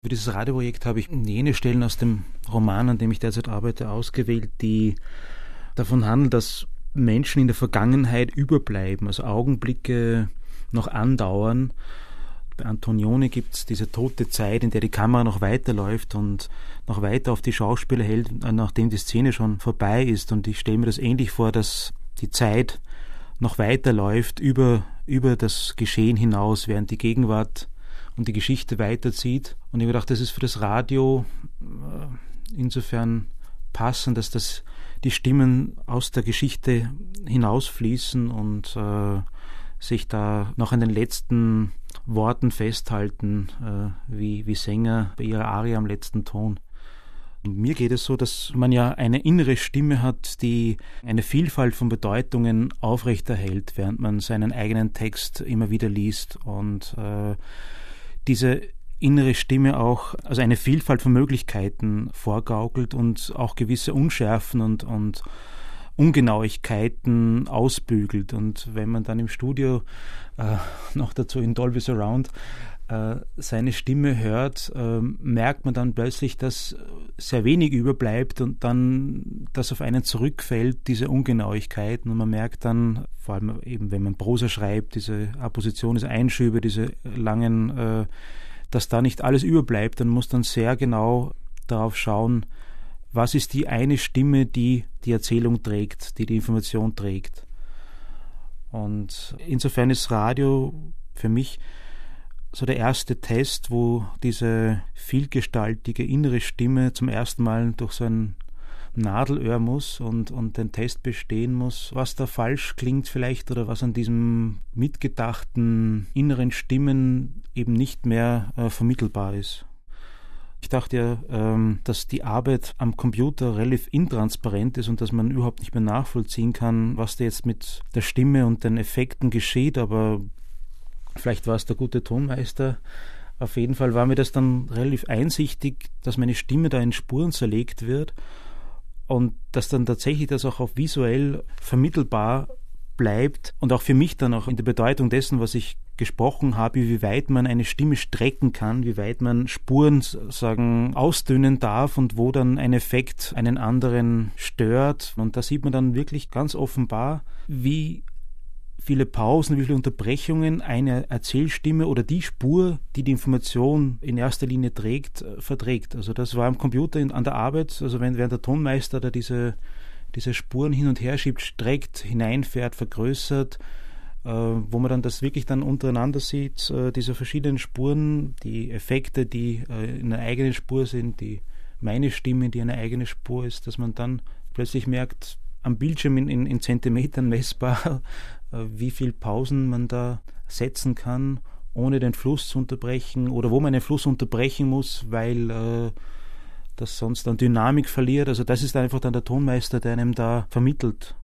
Für dieses Radioprojekt habe ich jene Stellen aus dem Roman, an dem ich derzeit arbeite, ausgewählt, die davon handeln, dass Menschen in der Vergangenheit überbleiben, also Augenblicke noch andauern. Bei Antonioni gibt es diese tote Zeit, in der die Kamera noch weiterläuft und noch weiter auf die Schauspieler hält, nachdem die Szene schon vorbei ist. Und ich stelle mir das ähnlich vor, dass die Zeit noch weiterläuft über das Geschehen hinaus, während die Gegenwart und die Geschichte weiterzieht. Und ich habe gedacht, das ist für das Radio insofern passend, dass die Stimmen aus der Geschichte hinausfließen und sich da noch an den letzten Worten festhalten, wie Sänger bei ihrer Arie am letzten Ton. Und mir geht es so, dass man ja eine innere Stimme hat, die eine Vielfalt von Bedeutungen aufrechterhält, während man seinen eigenen Text immer wieder liest und diese innere Stimme auch, also eine Vielfalt von Möglichkeiten vorgaukelt und auch gewisse Unschärfen und Ungenauigkeiten ausbügelt. Und wenn man dann im Studio noch dazu in Dolby Surround seine Stimme hört, merkt man dann plötzlich, dass sehr wenig überbleibt und dann das auf einen zurückfällt, diese Ungenauigkeiten. Und man merkt dann, vor allem eben, wenn man Prosa schreibt, diese Apposition, diese Einschübe, diese langen, dass da nicht alles überbleibt. Dann muss dann sehr genau darauf schauen, was ist die eine Stimme, die die Erzählung trägt, die die Information trägt. Und insofern ist Radio für mich so der erste Test, wo diese vielgestaltige innere Stimme zum ersten Mal durch so ein Nadelöhr muss und den Test bestehen muss, was da falsch klingt vielleicht oder was an diesem mitgedachten inneren Stimmen eben nicht mehr vermittelbar ist. Ich dachte ja, dass die Arbeit am Computer relativ intransparent ist und dass man überhaupt nicht mehr nachvollziehen kann, was da jetzt mit der Stimme und den Effekten geschieht, aber vielleicht war es der gute Tonmeister. Auf jeden Fall war mir das dann relativ einsichtig, dass meine Stimme da in Spuren zerlegt wird und dass dann tatsächlich das auch visuell vermittelbar bleibt und auch für mich dann auch in der Bedeutung dessen, was ich gesprochen habe, wie weit man eine Stimme strecken kann, wie weit man Spuren ausdünnen darf und wo dann ein Effekt einen anderen stört. Und da sieht man dann wirklich ganz offenbar, wie viele Pausen, wie viele Unterbrechungen eine Erzählstimme oder die Spur, die die Information in erster Linie trägt, verträgt. Also das war am Computer an der Arbeit, also während der Tonmeister da diese Spuren hin und her schiebt, streckt, hineinfährt, vergrößert, wo man dann das wirklich dann untereinander sieht, diese verschiedenen Spuren, die Effekte, die in einer eigenen Spur sind, meine Stimme, die eine eigene Spur ist, dass man dann plötzlich merkt, am Bildschirm in Zentimetern messbar, wie viel Pausen man da setzen kann, ohne den Fluss zu unterbrechen oder wo man den Fluss unterbrechen muss, weil das sonst dann Dynamik verliert. Also das ist einfach dann der Tonmeister, der einem da vermittelt,